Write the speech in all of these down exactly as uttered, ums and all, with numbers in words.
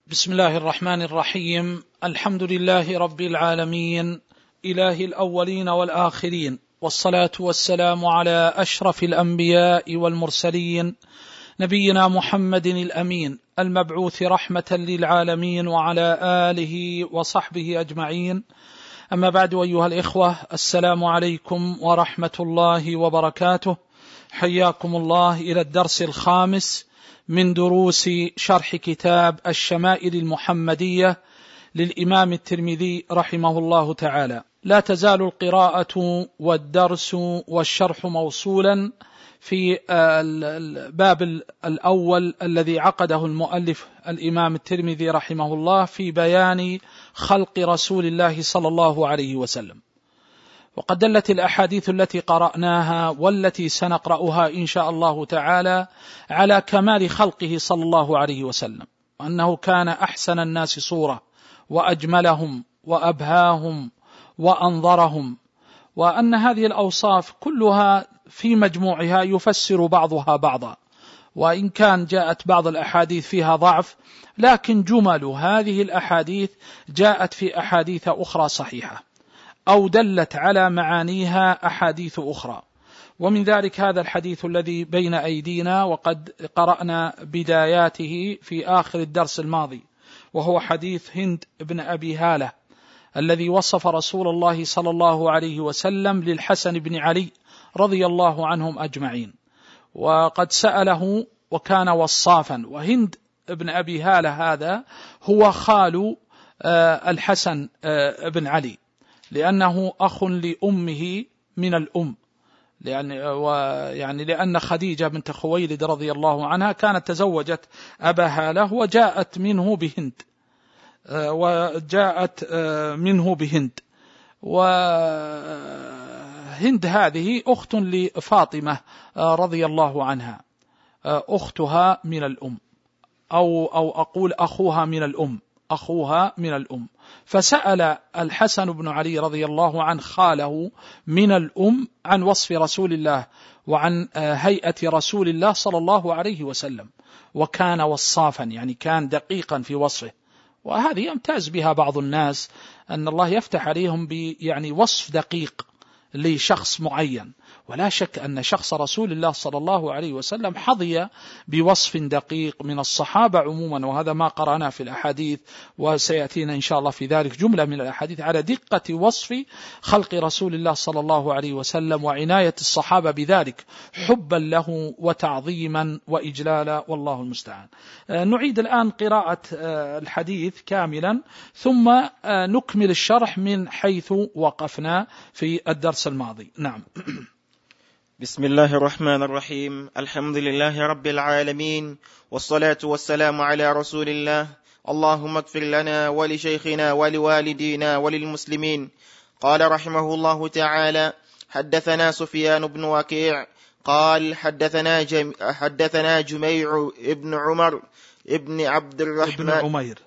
بسم الله الرحمن الرحيم. الحمد لله رب العالمين، إله الأولين والآخرين، والصلاة والسلام على أشرف الأنبياء والمرسلين، نبينا محمد الأمين المبعوث رحمة للعالمين، وعلى آله وصحبه أجمعين. أما بعد، أيها الإخوة، السلام عليكم ورحمة الله وبركاته. حياكم الله إلى الدرس الخامس من دروس شرح كتاب الشمائل المحمدية للإمام الترمذي رحمه الله تعالى. لا تزال القراءة والدرس والشرح موصولا في الباب الأول الذي عقده المؤلف الإمام الترمذي رحمه الله في بيان خلق رسول الله صلى الله عليه وسلم. وقد دلت الأحاديث التي قرأناها والتي سنقرأها إن شاء الله تعالى على كمال خلقه صلى الله عليه وسلم، وأنه كان أحسن الناس صورة وأجملهم وأبهاهم وأنظرهم، وأن هذه الأوصاف كلها في مجموعها يفسر بعضها بعضا، وإن كان جاءت بعض الأحاديث فيها ضعف، لكن جمل هذه الأحاديث جاءت في أحاديث أخرى صحيحة أو دلت على معانيها أحاديث أخرى. ومن ذلك هذا الحديث الذي بين أيدينا، وقد قرأنا بداياته في آخر الدرس الماضي، وهو حديث هند بن أبي هالة الذي وصف رسول الله صلى الله عليه وسلم للحسن بن علي رضي الله عنهم أجمعين، وقد سأله وكان وصافا. وهند بن أبي هالة هذا هو خال الحسن بن علي، لأنه أخ لأمه من الأم، لأن ويعني لأن خديجة بنت خويلد رضي الله عنها كانت تزوجت أبا هالة وجاءت منه بهند وجاءت منه بهند وهند هذه أخت لفاطمة رضي الله عنها، أختها من الأم، أو أو أقول أخوها من الأم، أخوها من الأم. فسأل الحسن بن علي رضي الله عنه خاله من الأم عن وصف رسول الله وعن هيئة رسول الله صلى الله عليه وسلم، وكان وصافا، يعني كان دقيقا في وصفه. وهذه يمتاز بها بعض الناس، أن الله يفتح عليهم يعني وصف دقيق لشخص معين. ولا شك أن شخص رسول الله صلى الله عليه وسلم حظي بوصف دقيق من الصحابة عموما، وهذا ما قرأنا في الأحاديث، وسيأتينا إن شاء الله في ذلك جملة من الأحاديث على دقة وصف خلق رسول الله صلى الله عليه وسلم، وعناية الصحابة بذلك حبا له وتعظيما وإجلالا، والله المستعان. نعيد الآن قراءة الحديث كاملا، ثم نكمل الشرح من حيث وقفنا في الدرس الماضي. نعم. بسم الله الرحمن الرحيم. الحمد لله رب العالمين، والصلاة والسلام على رسول الله. اللهم اغفر لنا ولشيخنا ولوالدينا وللمسلمين. قال رحمه الله تعالى: حدثنا سفيان بن وكيع قال حدثنا جم... حدثنا جميع ابن عمر ابن عبد الرحمن ابن عمير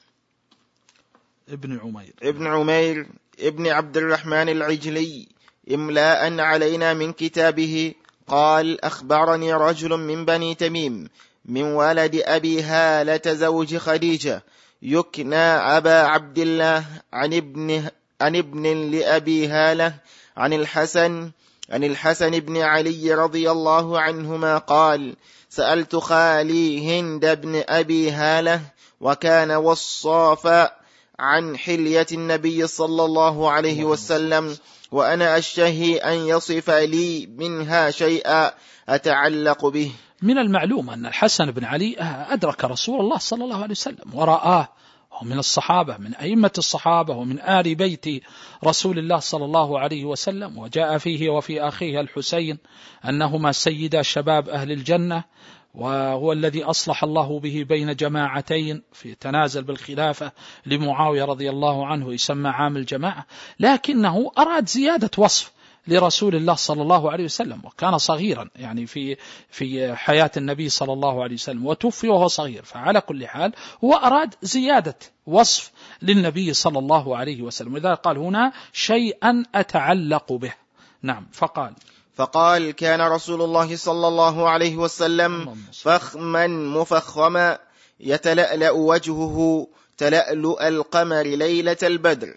ابن عمير ابن عمير ابن عبد الرحمن العجلي إملاء علينا من كتابه قال: أخبرني رجل من بني تميم من ولد أبي هالة زوج خديجة يكنى أبا عبد الله عن ابن, عن ابن لأبي هالة عن الحسن عن الحسن بن علي رضي الله عنهما قال: سألت خالي هند بن أبي هالة وكان وصافا عن حلية النبي صلى الله عليه وسلم، وأنا أشتهي أن يصف لي منها شيئا أتعلق به. من المعلوم أن الحسن بن علي أدرك رسول الله صلى الله عليه وسلم ورآه، ومن الصحابة، من أئمة الصحابة، ومن آل بيت رسول الله صلى الله عليه وسلم. وجاء فيه وفي أخيه الحسين أنهما سيدا شباب أهل الجنة، وهو الذي أصلح الله به بين جماعتين في تنازل بالخلافة لمعاوية رضي الله عنه، يسمى عام الجماعة. لكنه أراد زيادة وصف لرسول الله صلى الله عليه وسلم، وكان صغيرا يعني في في حياة النبي صلى الله عليه وسلم، وتوفي وهو صغير. فعلى كل حال هو أراد زيادة وصف للنبي صلى الله عليه وسلم، وإذا قال هنا شيئا أتعلق به. نعم. فقال فقال: كان رسول الله صلى الله عليه وسلم فخما مفخما يتلألأ وجهه تلألؤ القمر ليلة البدر،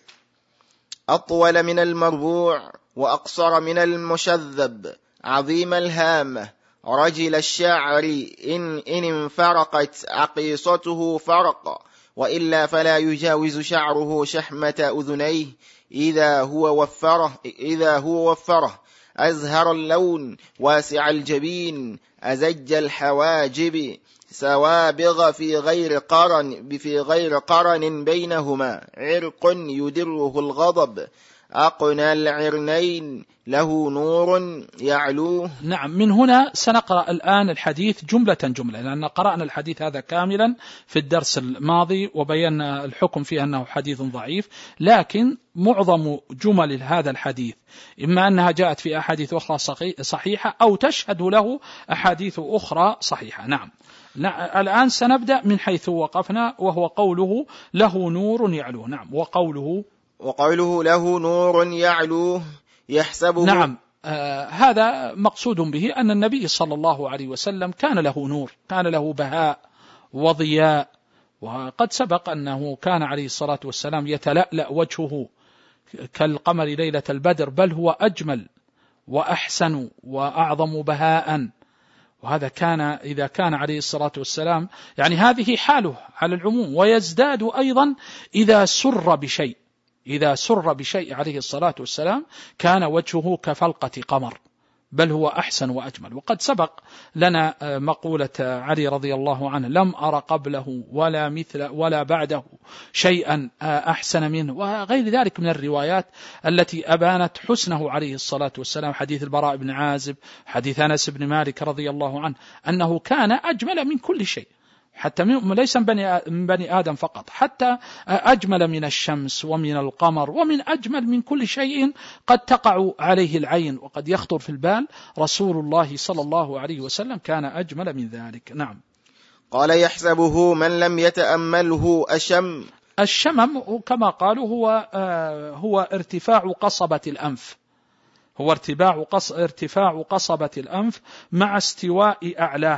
أطول من المربوع وأقصر من المشذب، عظيم الهامة، رجل الشعر، إن, إن انفرقت عقيصته فرق، وإلا فلا يجاوز شعره شحمة أذنيه إذا هو وفره, إذا هو وفره أزهر اللون، واسع الجبين، أزج الحواجب، سوابغ في غير قرن في غير قرن بينهما، عرق يدره الغضب، أقنى العرنين، له نور يعلوه. نعم، من هنا سنقرأ الآن الحديث جملة جملة، لأن قرأنا الحديث هذا كاملا في الدرس الماضي وبينا الحكم فيه أنه حديث ضعيف، لكن معظم جمل هذا الحديث إما أنها جاءت في أحاديث أخرى صحيحة أو تشهد له أحاديث أخرى صحيحة. نعم، الآن سنبدأ من حيث وقفنا، وهو قوله له نور يعلوه. نعم، وقوله وقوله له نور يعلوه يحسبه. نعم، آه هذا مقصود به أن النبي صلى الله عليه وسلم كان له نور، كان له بهاء وضياء، وقد سبق أنه كان عليه الصلاة والسلام يتلألأ وجهه كالقمر ليلة البدر، بل هو أجمل وأحسن وأعظم بهاء. وهذا كان إذا كان عليه الصلاة والسلام، يعني هذه حاله على العموم، ويزداد أيضا إذا سر بشيء إذا سر بشيء عليه الصلاة والسلام كان وجهه كفلقة قمر، بل هو أحسن وأجمل. وقد سبق لنا مقولة علي رضي الله عنه: لم أر قبله ولا مثل ولا بعده شيئا أحسن منه، وغير ذلك من الروايات التي أبانت حسنه عليه الصلاة والسلام، حديث البراء بن عازب، حديث أنس بن مالك رضي الله عنه، أنه كان أجمل من كل شيء، حتى ليس من بني آدم فقط، حتى أجمل من الشمس ومن القمر ومن أجمل من كل شيء قد تقع عليه العين وقد يخطر في البال. رسول الله صلى الله عليه وسلم كان أجمل من ذلك. نعم. قال يحسبه من لم يتأمله أشم. الشمم كما قالوا هو هو ارتفاع قصبة الأنف، هو ارتفاع ارتفاع قصبة الأنف مع استواء أعلاه.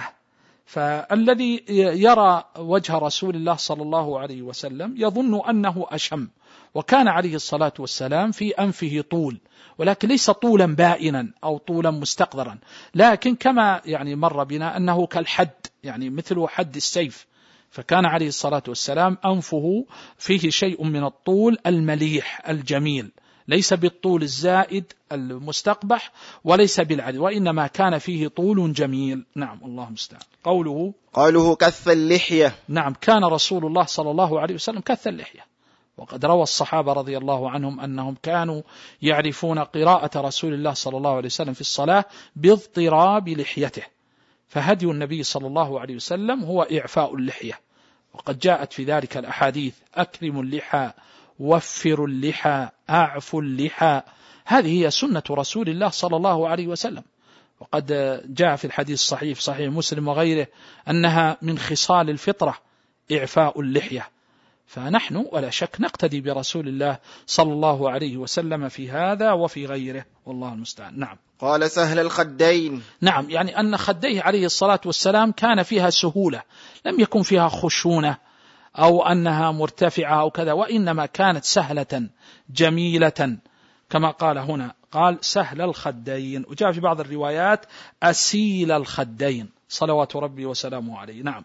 فالذي يرى وجه رسول الله صلى الله عليه وسلم يظن أنه أشم، وكان عليه الصلاة والسلام في أنفه طول، ولكن ليس طولا بائنا أو طولا مستقذرا، لكن كما يعني مر بنا أنه كالحد، يعني مثل حد السيف. فكان عليه الصلاة والسلام أنفه فيه شيء من الطول المليح الجميل، ليس بالطول الزائد المستقبح وليس بالعدل، وإنما كان فيه طول جميل. نعم، الله المستعان. قوله قوله كث اللحية. نعم، كان رسول الله صلى الله عليه وسلم كث اللحية، وقد روى الصحابة رضي الله عنهم أنهم كانوا يعرفون قراءة رسول الله صلى الله عليه وسلم في الصلاة باضطراب لحيته، فهدي النبي صلى الله عليه وسلم هو إعفاء اللحية، وقد جاءت في ذلك الأحاديث: أكرموا اللحى، وفروا اللحى، أعفوا اللحى. هذه هي سنة رسول الله صلى الله عليه وسلم، وقد جاء في الحديث الصحيح صحيح مسلم وغيره أنها من خصال الفطرة إعفاء اللحية. فنحن ولا شك نقتدي برسول الله صلى الله عليه وسلم في هذا وفي غيره، والله المستعان. نعم. قال سهل الخدين. نعم، يعني أن خديه عليه الصلاة والسلام كان فيها سهولة، لم يكن فيها خشونة أو أنها مرتفعة أو كذا، وإنما كانت سهلة جميلة كما قال هنا، قال سهل الخدين، وجاء في بعض الروايات أسيل الخدين صلوات ربي وسلامه عليه. نعم.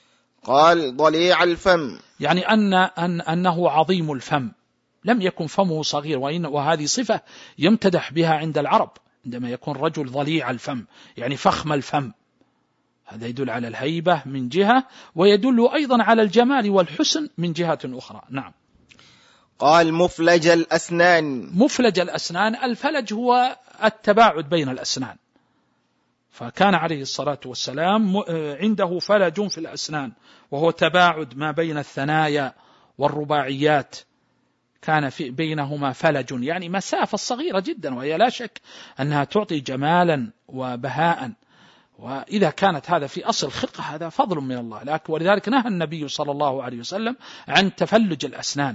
قال ضليع الفم، يعني أن أن أنه عظيم الفم، لم يكن فمه صغير، وإن وهذه صفة يمتدح بها عند العرب، عندما يكون رجل ضليع الفم يعني فخم الفم، هذا يدل على الهيبة من جهة، ويدل أيضا على الجمال والحسن من جهة أخرى. نعم. قال مفلج الأسنان. مفلج الأسنان، الفلج هو التباعد بين الأسنان، فكان عليه الصلاة والسلام عنده فلج في الأسنان، وهو تباعد ما بين الثنايا والرباعيات، كان في بينهما فلج، يعني مسافة صغيرة جدا، وهي لا شك أنها تعطي جمالا وبهاء، وإذا كانت هذا في أصل خلقة هذا فضل من الله، لكن ولذلك نهى النبي صلى الله عليه وسلم عن تفلج الأسنان،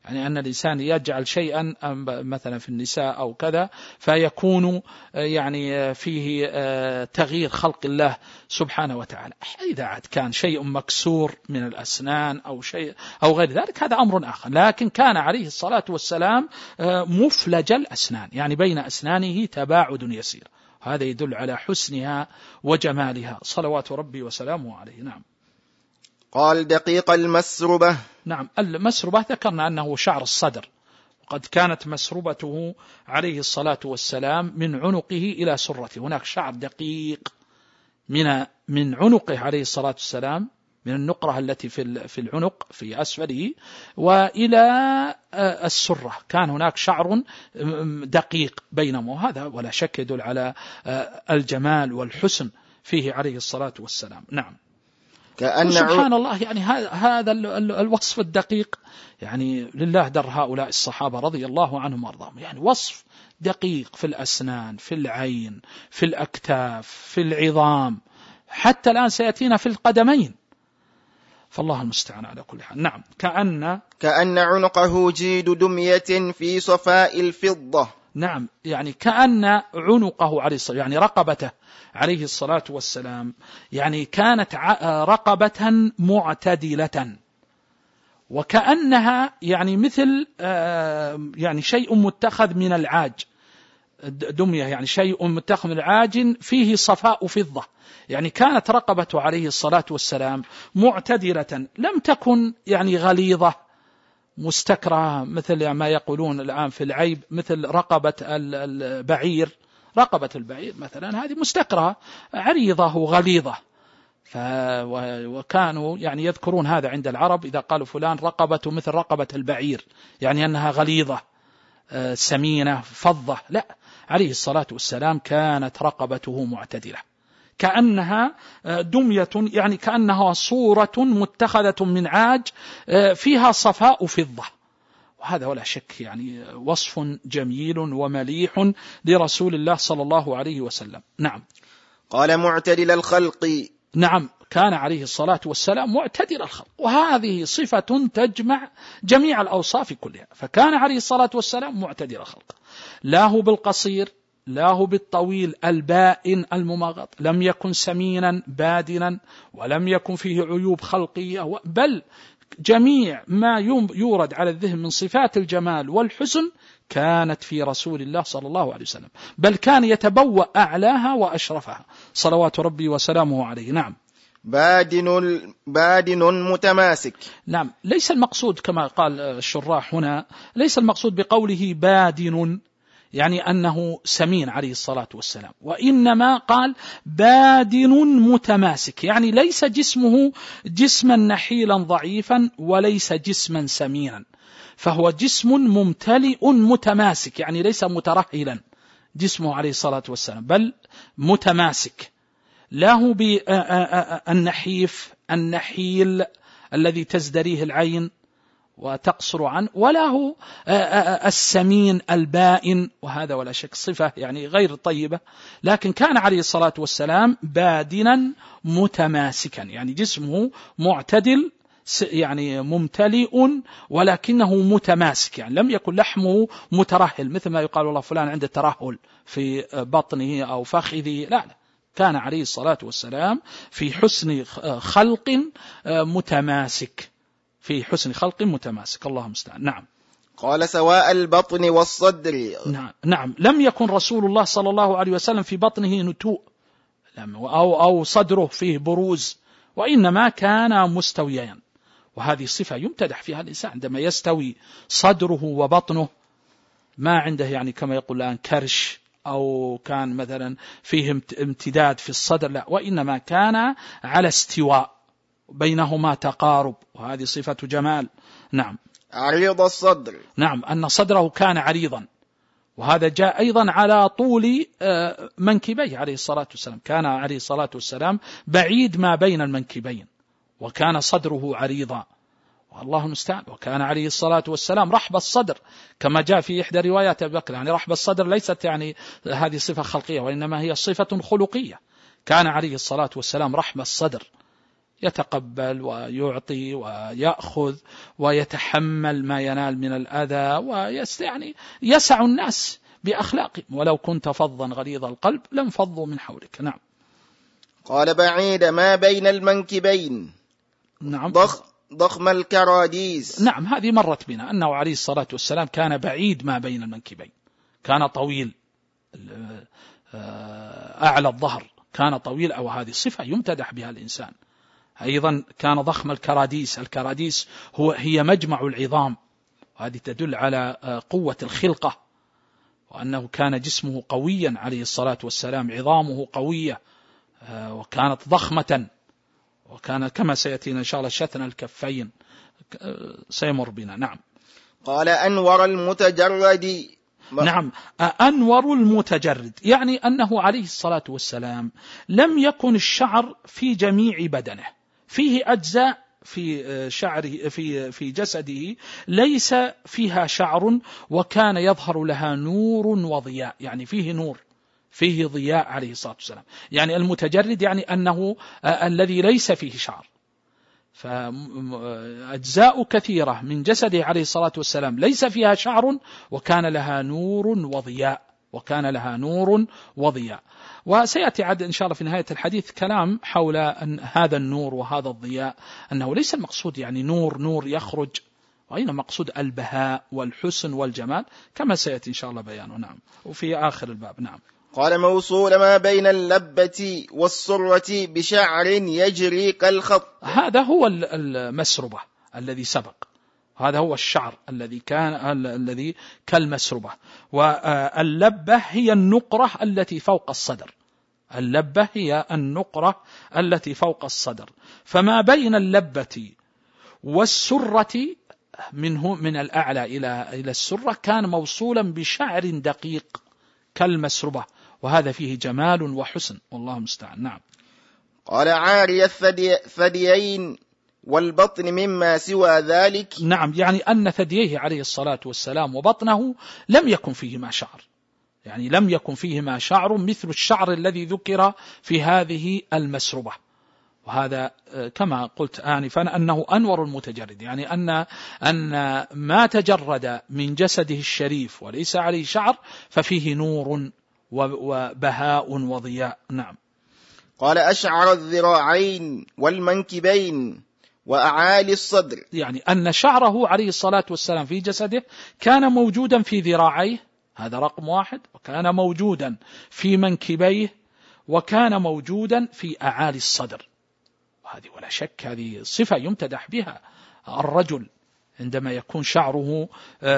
يعني أن الإنسان يجعل شيئا مثلا في النساء أو كذا فيكون يعني فيه تغيير خلق الله سبحانه وتعالى. إذا عاد كان شيء مكسور من الأسنان أو شيء أو غير ذلك هذا أمر آخر، لكن كان عليه الصلاة والسلام مفلج الأسنان، يعني بين أسنانه تباعد يسير، هذا يدل على حسنها وجمالها صلوات ربي وسلامه عليه. نعم. قال دقيق المسربة. نعم، المسربة ذكرنا أنه شعر الصدر، وقد كانت مسربته عليه الصلاة والسلام من عنقه إلى سرته، هناك شعر دقيق من من عنقه عليه الصلاة والسلام، من النقرة التي في في العنق في أسفله وإلى السرة، كان هناك شعر دقيق بينهم، وهذا ولا شك يدل على الجمال والحسن فيه عليه الصلاة والسلام. نعم. كأن سبحان الله، يعني هذا الوصف الدقيق يعني لله در هؤلاء الصحابة رضي الله عنهم وارضاهم، يعني وصف دقيق في الأسنان، في العين، في الأكتاف، في العظام، حتى الآن سيأتينا في القدمين، فالله المستعان على كل حال. نعم. كأن كأن عنقه جيد دمية في صفاء الفضة. نعم، يعني كأن عنقه عليه الصلاة، يعني رقبته عليه الصلاة والسلام، يعني كانت رقبة معتدلة، وكأنها يعني مثل يعني شيء متخذ من العاج، دمية يعني شيء متخذ من العاج فيه صفاء فضة، يعني كانت رقبته عليه الصلاة والسلام معتدلة، لم تكن يعني غليظة مستكرهة مثل ما يقولون الآن في العيب، مثل رقبة البعير، رقبة البعير مثلا هذه مستكرهة عريضة وغليظة، وكانوا يعني يذكرون هذا عند العرب إذا قالوا فلان رقبته مثل رقبة البعير، يعني أنها غليظة سمينة فضة. لا، عليه الصلاة والسلام كانت رقبته معتدلة، كأنها دمية، يعني كأنها صورة متخذة من عاج فيها صفاء فضة، وهذا ولا شك يعني وصف جميل ومليح لرسول الله صلى الله عليه وسلم. نعم. قال معتدل الخلق. نعم، كان عليه الصلاة والسلام معتدل الخلق، وهذه صفة تجمع جميع الأوصاف كلها، فكان عليه الصلاة والسلام معتدل الخلق، لا هو بالقصير لا هو بالطويل البائن الممغط، لم يكن سمينا بادنا، ولم يكن فيه عيوب خلقية، بل جميع ما يورد على الذهن من صفات الجمال والحسن كانت في رسول الله صلى الله عليه وسلم، بل كان يتبوأ أعلاها وأشرفها صلوات ربي وسلامه عليه. نعم. بادن بادن متماسك. نعم، ليس المقصود كما قال الشراح هنا، ليس المقصود بقوله بادن يعني أنه سمين عليه الصلاة والسلام، وإنما قال بادن متماسك، يعني ليس جسمه جسما نحيلا ضعيفا وليس جسما سمينا، فهو جسم ممتلئ متماسك، يعني ليس مترهلا جسمه عليه الصلاة والسلام، بل متماسك، له بالنحيف النحيل الذي تزدريه العين وتقصر عنه، وله السمين البائن، وهذا ولا شك صفة يعني غير طيبة، لكن كان عليه الصلاة والسلام بادنا متماسكا، يعني جسمه معتدل يعني ممتلئ ولكنه متماسك، يعني لم يكن لحمه مترهل مثل ما يقال والله فلان عنده ترهل في بطنه أو فخذه، لا لا، كان عليه الصلاة والسلام في حسن خلق متماسك، في حسن خلق متماسك، اللهم استعان. نعم. قال سواء البطن والصدر. نعم. نعم، لم يكن رسول الله صلى الله عليه وسلم في بطنه نتوء أو أو صدره فيه بروز، وإنما كان مستويا، وهذه صفة يمتدح فيها الإنسان عندما يستوي صدره وبطنه، ما عنده يعني كما يقول الآن كرش أو كان مثلا فيه امتداد في الصدر، لا، وإنما كان على استواء بينهما تقارب، وهذه صفة جمال. نعم. عريض الصدر. نعم، أن صدره كان عريضا، وهذا جاء أيضا على طول منكبيه عليه الصلاة والسلام، كان عليه الصلاة والسلام بعيد ما بين المنكبين، وكان صدره عريضا، والله المستعان. وكان عليه الصلاة والسلام رحب الصدر كما جاء في إحدى روايات أبي بكر، يعني رحب الصدر ليست يعني هذه صفة خلقية، وإنما هي صفة خلقية، كان عليه الصلاة والسلام رحب الصدر، يتقبل ويعطي ويأخذ ويتحمل ما ينال من الأذى ويس يعني يسع الناس بأخلاقهم، ولو كنت فظا غليظ القلب لم فضوا من حولك. نعم. قال بعيد ما بين المنكبين. نعم. ضخ ضخم الكراديس. نعم، هذه مرت بنا أنه عليه الصلاة والسلام كان بعيد ما بين المنكبين، كان طويل أعلى الظهر، كان طويل، أو هذه صفة يمتدح بها الإنسان. أيضا كان ضخم الكراديس. الكراديس هو هي مجمع العظام، وهذه تدل على قوة الخلقة، وأنه كان جسمه قويا عليه الصلاة والسلام، عظامه قوية وكانت ضخمة، وكان كما سيأتينا إن شاء الله شثن الكفين سيمر بنا. نعم. قال أنور المتجرد. نعم، أنور المتجرد يعني أنه عليه الصلاة والسلام لم يكن الشعر في جميع بدنه، فيه أجزاء في شعره في في جسده ليس فيها شعر، وكان يظهر لها نور وضياء، يعني فيه نور، فيه ضياء عليه الصلاة والسلام. يعني المتجرد يعني أنه الذي ليس فيه شعر. فأجزاء كثيرة من جسده عليه الصلاة والسلام ليس فيها شعر، وكان لها نور وضياء، وكان لها نور وضياء. وسيأتي عد إن شاء الله في نهاية الحديث كلام حول أن هذا النور وهذا الضياء، أنه ليس المقصود يعني نور نور يخرج، وإنما مقصود البهاء والحسن والجمال، كما سيأتي إن شاء الله بيانه. نعم. وفي آخر الباب. نعم. قال موصول ما بين اللبة والسرة بشعر يجري كالخط. هذا هو المسربة الذي سبق، هذا هو الشعر الذي كان الذي كالمسربة. واللبة هي النقرة التي فوق الصدر، اللبة هي النقرة التي فوق الصدر. فما بين اللبة والسرة منه من الأعلى إلى إلى السرة كان موصولا بشعر دقيق كالمسربة، وهذا فيه جمال وحسن، والله المستعان. نعم. قال عاري الثديين والبطن مما سوى ذلك. نعم، يعني أن ثدييه عليه الصلاة والسلام وبطنه لم يكن فيهما شعر، يعني لم يكن فيهما شعر مثل الشعر الذي ذكر في هذه المسربة. وهذا كما قلت آنفا أنه أنور المتجرد، يعني أن أن ما تجرد من جسده الشريف وليس عليه شعر ففيه نور وبهاء وضياء. نعم. قال أشعر الذراعين والمنكبين وأعالي الصدر، يعني أن شعره عليه الصلاة والسلام في جسده كان موجودا في ذراعيه، هذا رقم واحد، وكان موجودا في منكبيه، وكان موجودا في أعالي الصدر. وهذه ولا شك هذه صفة يمتدح بها الرجل عندما يكون شعره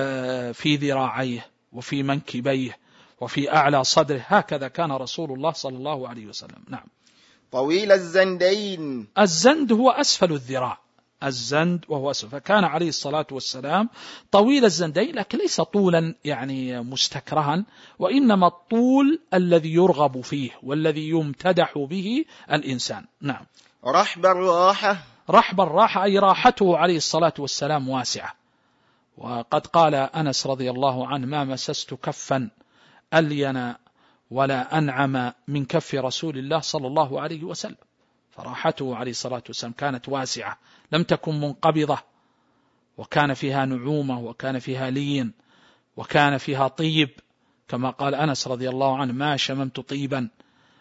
في ذراعيه وفي منكبيه وفي أعلى صدره، هكذا كان رسول الله صلى الله عليه وسلم. نعم. طويل الزندين. الزند هو أسفل الذراع، الزند وهو أسفل، فكان عليه الصلاة والسلام طويل الزندين، لكن ليس طولا يعني مستكرها، وإنما الطول الذي يرغب فيه والذي يمتدح به الإنسان. نعم. رحب الراحة. رحب الراحة أي راحته عليه الصلاة والسلام واسعة. وقد قال أنس رضي الله عنه: ما مسست كفا ألين ولا أنعم من كف رسول الله صلى الله عليه وسلم. فراحته عليه الصلاة والسلام كانت واسعة، لم تكن منقبضة، وكان فيها نعومة، وكان فيها لين، وكان فيها طيب، كما قال أنس رضي الله عنه: ما شممت طيبا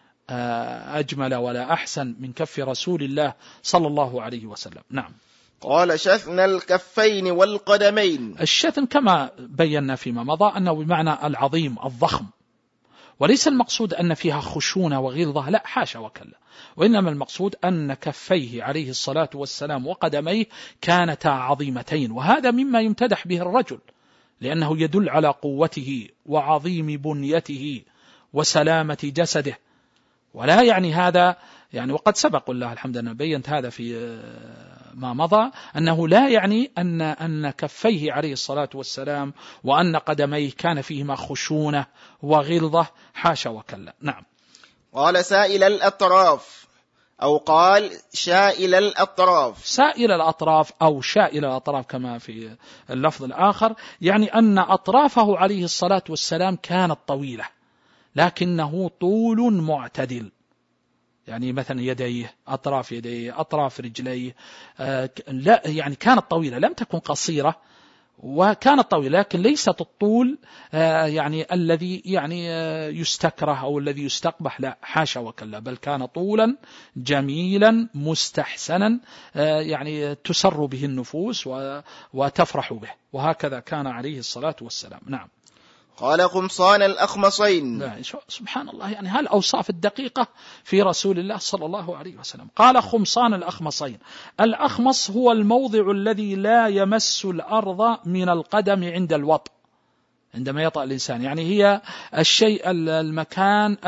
أجمل ولا أحسن من كف رسول الله صلى الله عليه وسلم. نعم. قال شثن الكفين والقدمين. الشثن كما بينا فيما مضى أنه بمعنى العظيم الضخم، وليس المقصود أن فيها خشونة وغلظة، لا حاشا وكلا، وإنما المقصود أن كفيه عليه الصلاة والسلام وقدميه كانتا عظيمتين، وهذا مما يمتدح به الرجل، لأنه يدل على قوته وعظيم بنيته وسلامة جسده. ولا يعني هذا يعني، وقد سبق الله الحمد لله بينت هذا في ما مضى، أنه لا يعني أن أن كفيه عليه الصلاة والسلام وأن قدميه كان فيهما خشونة وغلظة، حاشا وكلا. نعم. قال سائل الأطراف، أو قال شائل الأطراف. سائل الأطراف أو شائل الأطراف كما في اللفظ الآخر، يعني أن أطرافه عليه الصلاة والسلام كانت طويلة، لكنه طول معتدل، يعني مثلا يديه، أطراف يديه، أطراف رجليه، لا يعني كانت طويلة، لم تكن قصيرة، وكانت طويلة، لكن ليست الطول يعني الذي يعني يستكره أو الذي يستقبح، لا حاشا وكلا، بل كان طولا جميلا مستحسنا يعني تسر به النفوس وتفرح به، وهكذا كان عليه الصلاة والسلام. نعم. قال قمصان الأخمصين. لا سبحان الله، يعني هالأوصاف الدقيقة في رسول الله صلى الله عليه وسلم. قال خمصان الأخمصين. الأخمص هو الموضع الذي لا يمس الأرض من القدم عند الوطء، عندما يطأ الإنسان، يعني هي الشيء المكان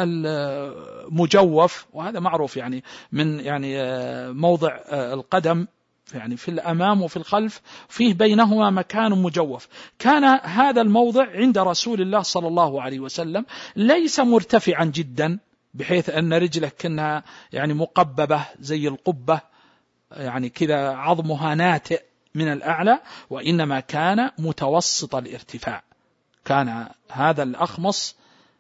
المجوف، وهذا معروف يعني من يعني موضع القدم يعني في الأمام وفي الخلف فيه بينهما مكان مجوف. كان هذا الموضع عند رسول الله صلى الله عليه وسلم ليس مرتفعا جدا بحيث أن رجله كأنها يعني مقببة زي القبة، يعني كذا عظمها ناتئ من الأعلى، وإنما كان متوسط الارتفاع. كان هذا الأخمص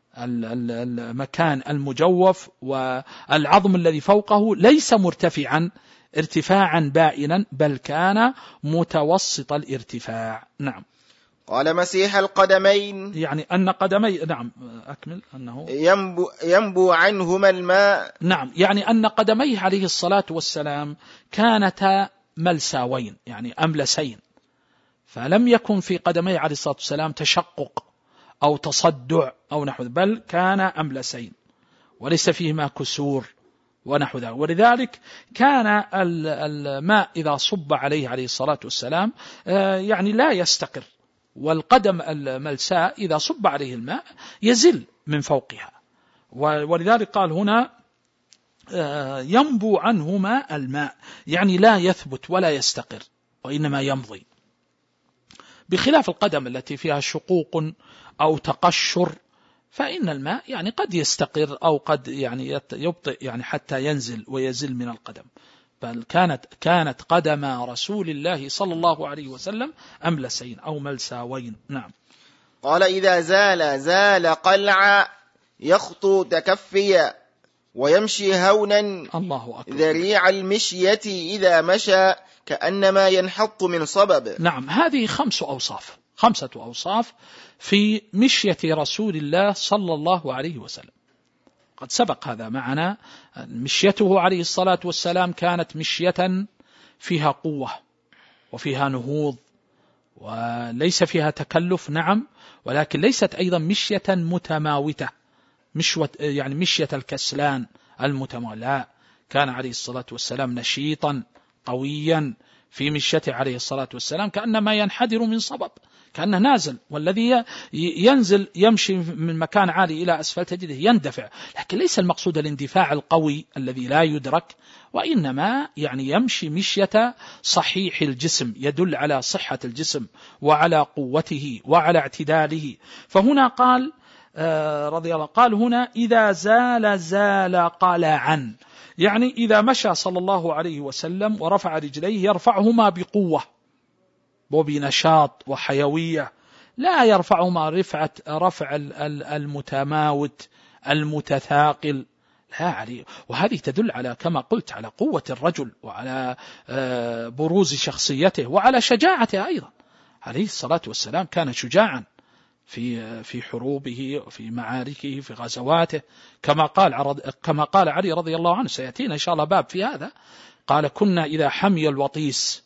المكان المجوف والعظم الذي فوقه ليس مرتفعا ارتفاعا بائنا، بل كان متوسط الارتفاع. نعم. قال مسيح القدمين، يعني أن قدمي، نعم أكمل، أنه ينبو, ينبو عنهما الماء. نعم، يعني أن قدميه عليه الصلاة والسلام كانتا ملساوين، يعني أملسين، فلم يكن في قدميه عليه الصلاة والسلام تشقق أو تصدع أو نحو، بل كان أملسين وليس فيهما كسور ونحو ذلك. ولذلك كان الماء إذا صب عليه عليه الصلاة والسلام يعني لا يستقر، والقدم الملساء إذا صب عليه الماء يزل من فوقها، ولذلك قال هنا ينبو عنهما الماء، يعني لا يثبت ولا يستقر وإنما يمضي، بخلاف القدم التي فيها شقوق أو تقشر، فإن الماء يعني قد يستقر أو قد يعني يبطئ يعني حتى ينزل ويزل من القدم. بل كانت كانت قدم رسول الله صلى الله عليه وسلم أملسين أو ملساوين. نعم. قال إذا زال زال قلعا، يخطو تكفيا، ويمشي هونا، الله أكبر، ذريع المشية إذا مشى كأنما ينحط من صبب. نعم. هذه خمس أوصاف، خمسة أوصاف في مشية رسول الله صلى الله عليه وسلم. قد سبق هذا معنا، مشيته عليه الصلاة والسلام كانت مشية فيها قوة وفيها نهوض وليس فيها تكلف، نعم، ولكن ليست أيضا مشية متماوتة، مشوة يعني مشية الكسلان المتماوت، لا، كان عليه الصلاة والسلام نشيطا قويا في مشيته عليه الصلاة والسلام، كأنما ينحدر من صبب، كأنه نازل، والذي ينزل يمشي من مكان عالي إلى أسفل تجده يندفع، لكن ليس المقصود الاندفاع القوي الذي لا يدرك، وإنما يعني يمشي مشية صحيح الجسم، يدل على صحة الجسم وعلى قوته وعلى اعتداله. فهنا قال رضي الله قال هنا إذا زال زال قلعا، يعني إذا مشى صلى الله عليه وسلم ورفع رجليه يرفعهما بقوة وبنشاط وحيوية، لا يرفعهما رفعة رفع المتماوت المتثاقل، لا عليه. وهذه تدل على كما قلت على قوة الرجل وعلى بروز شخصيته وعلى شجاعته أيضا. عليه الصلاة والسلام كان شجاعا في في حروبه وفي معاركه في غزواته، كما قال كما قال علي رضي الله عنه، سيأتينا إن شاء الله باب في هذا، قال كنا إذا حمي الوطيس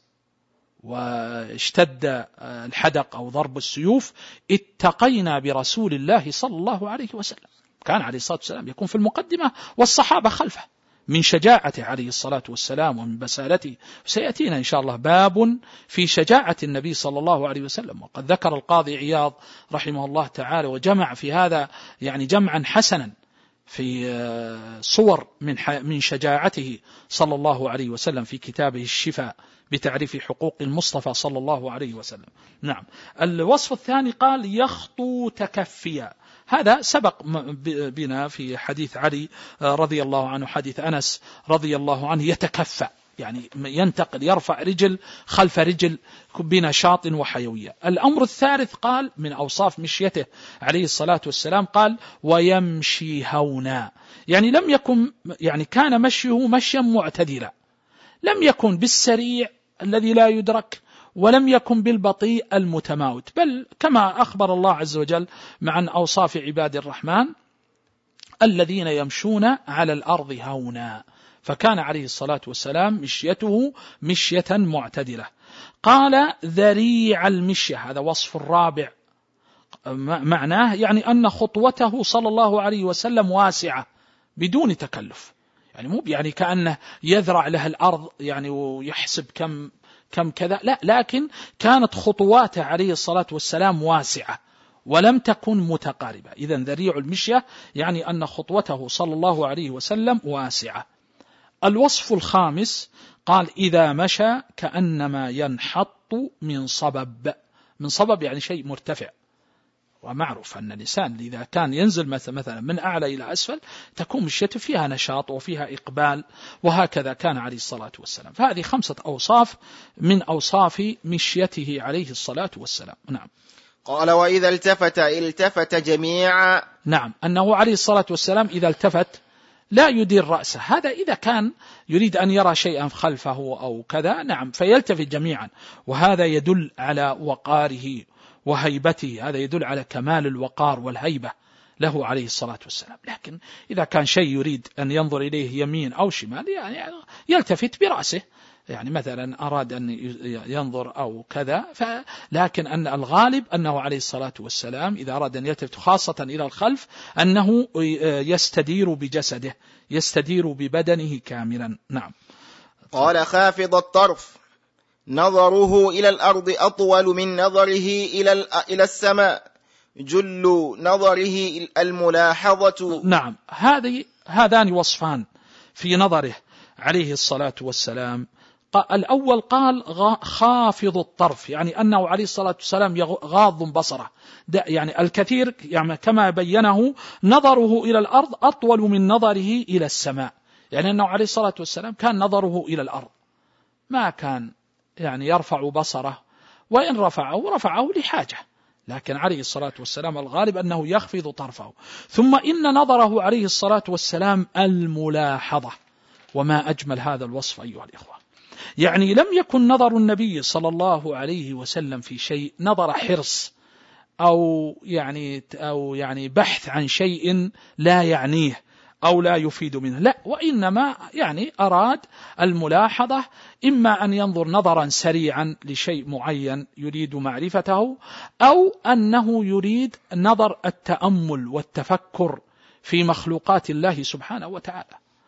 واشتد الحدق أو ضرب السيوف اتقينا برسول الله صلى الله عليه وسلم. كان عليه الصلاة والسلام يكون في المقدمة والصحابة خلفه من شجاعته عليه الصلاة والسلام ومن بسالته. سيأتينا إن شاء الله باب في شجاعة النبي صلى الله عليه وسلم، وقد ذكر القاضي عياض رحمه الله تعالى وجمع في هذا يعني جمعا حسنا في صور من من شجاعته صلى الله عليه وسلم في كتابه الشفاء بتعريف حقوق المصطفى صلى الله عليه وسلم. نعم. الوصف الثاني قال يخطو تكفيا، هذا سبق بنا في حديث علي رضي الله عنه، حديث أنس رضي الله عنه، يتكفى يعني ينتقل يرفع رجل خلف رجل بنشاط وحيوية. الأمر الثالث قال من أوصاف مشيته عليه الصلاة والسلام قال ويمشي هونا، يعني لم يكن يعني كان مشيه مشيا معتدلا، لم يكن بالسريع الذي لا يدرك ولم يكن بالبطيء المتماوت، بل كما أخبر الله عز وجل عن أوصاف عباد الرحمن الذين يمشون على الأرض هونا، فكان عليه الصلاة والسلام مشيته مشية معتدلة. قال ذريع المشية، هذا وصف الرابع، معناه يعني أن خطوته صلى الله عليه وسلم واسعة بدون تكلف، يعني مو يعني كأنه يذرع له الأرض يعني ويحسب كم كم كذا، لا، لكن كانت خطواته عليه الصلاة والسلام واسعة ولم تكن متقاربة. إذن ذريع المشية يعني أن خطوته صلى الله عليه وسلم واسعة. الوصف الخامس قال إذا مشى كأنما ينحط من صبب، من صبب يعني شيء مرتفع، ومعروف أن الإنسان إذا كان ينزل مثلا من أعلى إلى أسفل تكون مشيته فيها نشاط وفيها إقبال، وهكذا كان عليه الصلاة والسلام. فهذه خمسة أوصاف من أوصاف مشيته عليه الصلاة والسلام. نعم. قال وإذا التفت التفت جميعا. نعم، أنه عليه الصلاة والسلام إذا التفت لا يدير رأسه، هذا إذا كان يريد أن يرى شيئا خلفه أو كذا، نعم، فيلتفت جميعا، وهذا يدل على وقاره وهيبته، هذا يدل على كمال الوقار والهيبة له عليه الصلاة والسلام. لكن إذا كان شيء يريد أن ينظر إليه يمين أو شمال يعني يلتفت برأسه، يعني مثلا أراد أن ينظر أو كذا، لكن أن الغالب أنه عليه الصلاة والسلام إذا أراد أن يلتفت خاصة إلى الخلف أنه يستدير بجسده، يستدير ببدنه كاملا. نعم. قال خافض الطرف نظره إلى الأرض أطول من نظره إلى إلى السماء، جل نظره الملاحظة. نعم، هذه هذان وصفان في نظره عليه الصلاة والسلام. الأول قال خافض الطرف، يعني أنه عليه الصلاة والسلام غاض بصره، يعني الكثير يعني كما بينه نظره إلى الأرض أطول من نظره إلى السماء، يعني أنه عليه الصلاة والسلام كان نظره إلى الأرض، ما كان يعني يرفع بصره، وإن رفعه رفعه لحاجة، لكن عليه الصلاة والسلام الغالب أنه يخفض طرفه. ثم إن نظره عليه الصلاة والسلام الملاحظة، وما أجمل هذا الوصف أيها الإخوة، يعني لم يكن نظر النبي صلى الله عليه وسلم في شيء نظر حرص أو يعني أو يعني بحث عن شيء لا يعنيه أو لا يفيد منه، لا، وإنما يعني أراد الملاحظة، إما أن ينظر نظرا سريعا لشيء معين يريد معرفته، أو أنه يريد نظر التأمل والتفكر في مخلوقات الله سبحانه وتعالى،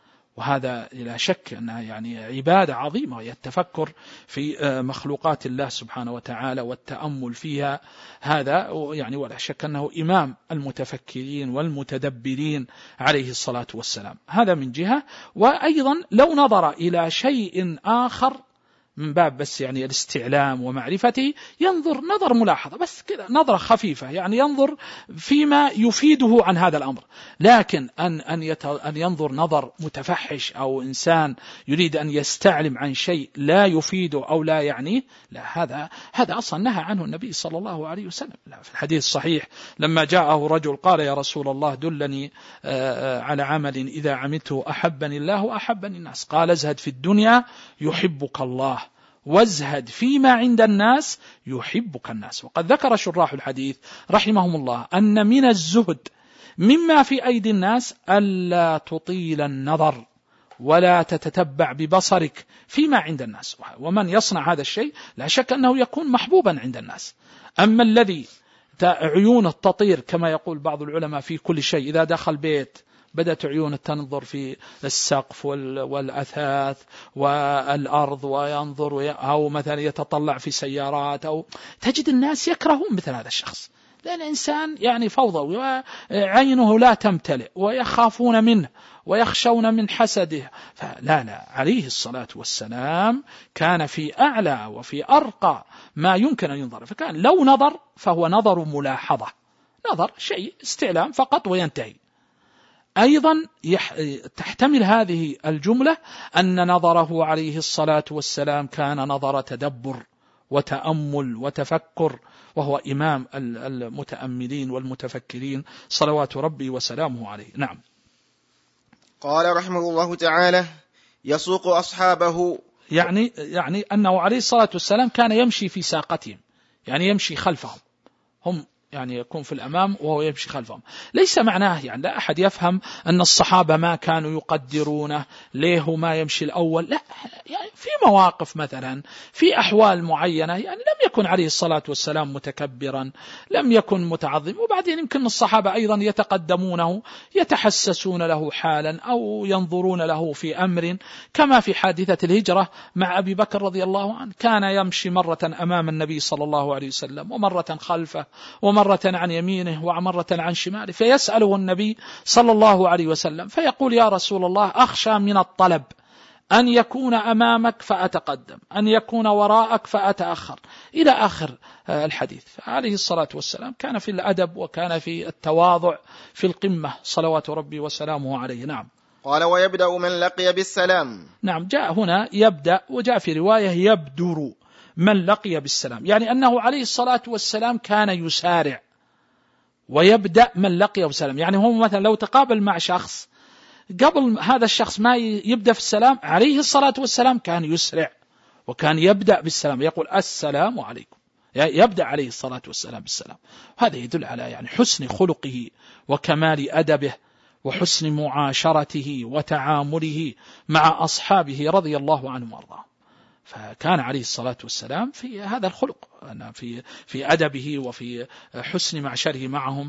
وهذا لا شك أنها يعني عبادة عظيمة، وهي التفكر في مخلوقات الله سبحانه وتعالى والتأمل فيها، هذا يعني ولا شك أنه إمام المتفكرين والمتدبرين عليه الصلاة والسلام. هذا من جهة. وأيضا لو نظر إلى شيء آخر من باب بس يعني الاستعلام ومعرفته، ينظر نظر ملاحظة بس كذا، نظرة خفيفة، يعني ينظر فيما يفيده عن هذا الأمر، لكن أن أن يت أن ينظر نظر متفحش أو إنسان يريد أن يستعلم عن شيء لا يفيده أو لا يعنيه، لا، هذا هذا أصلا نهى عنه النبي صلى الله عليه وسلم. لا، في الحديث الصحيح لما جاءه رجل قال يا رسول الله دلني على عمل إذا عملته أحبني الله وأحبني الناس، قال ازهد في الدنيا يحبك الله وازهد فيما عند الناس يحبك الناس. وقد ذكر شراح الحديث رحمهم الله أن من الزهد مما في أيدي الناس ألا تطيل النظر ولا تتتبع ببصرك فيما عند الناس، ومن يصنع هذا الشيء لا شك أنه يكون محبوبا عند الناس. أما الذي عيونه تطير كما يقول بعض العلماء في كل شيء، إذا دخل بيت بدأت عيونه تنظر في السقف والأثاث والأرض وينظر، أو مثلا يتطلع في سيارات، أو تجد الناس يكرهون مثل هذا الشخص، لأن الإنسان يعني فوضى وعينه لا تمتلئ ويخافون منه ويخشون من حسده. فلا لا، عليه الصلاة والسلام كان في أعلى وفي أرقى ما يمكن أن ينظر، فكان لو نظر فهو نظر ملاحظة، نظر شيء استعلام فقط وينتهي. أيضا تحتمل هذه الجملة أن نظره عليه الصلاة والسلام كان نظر تدبر وتأمل وتفكر، وهو إمام المتأملين والمتفكرين صلوات ربي وسلامه عليه. نعم. قال رحمه الله تعالى: يسوق أصحابه، يعني يعني أنه عليه الصلاة والسلام كان يمشي في ساقتهم، يعني يمشي خلفهم، هم يعني يكون في الأمام وهو يمشي خلفهم. ليس معناه يعني لا أحد يفهم أن الصحابة ما كانوا يقدرونه ليه ما يمشي الأول، لا، يعني في مواقف مثلا في أحوال معينة يعني لم يكن عليه الصلاة والسلام متكبرا، لم يكن متعظم. وبعدين يمكن الصحابة أيضا يتقدمونه، يتحسسون له حالا أو ينظرون له في أمر، كما في حادثة الهجرة مع أبي بكر رضي الله عنه، كان يمشي مرة أمام النبي صلى الله عليه وسلم ومرة خلفه ومرة عن يمينه ومرة عن شماله، فيسأله النبي صلى الله عليه وسلم فيقول: يا رسول الله، أخشى من الطلب أن يكون أمامك فأتقدم، أن يكون وراءك فأتأخر، إلى آخر الحديث. عليه الصلاة والسلام كان في الأدب وكان في التواضع في القمة صلوات ربي وسلامه عليه. نعم. قال: ويبدأ من لقي بالسلام. نعم، جاء هنا يبدأ، وجاء في رواية يبدر من لقي بالسلام، يعني أنه عليه الصلاة والسلام كان يسارع ويبدأ من لقي بالسلام. يعني هو مثلا لو تقابل مع شخص قبل هذا الشخص ما يبدأ في السلام، عليه الصلاة والسلام كان يسرع وكان يبدأ بالسلام، يقول: السلام عليكم، يبدأ عليه الصلاة والسلام بالسلام. هذا يدل على يعني حسن خلقه وكمال أدبه وحسن معاشرته وتعامله مع أصحابه رضي الله عنهم وارضاهم. فكان عليه الصلاة والسلام في هذا الخلق، في في أدبه وفي حسن معشره معهم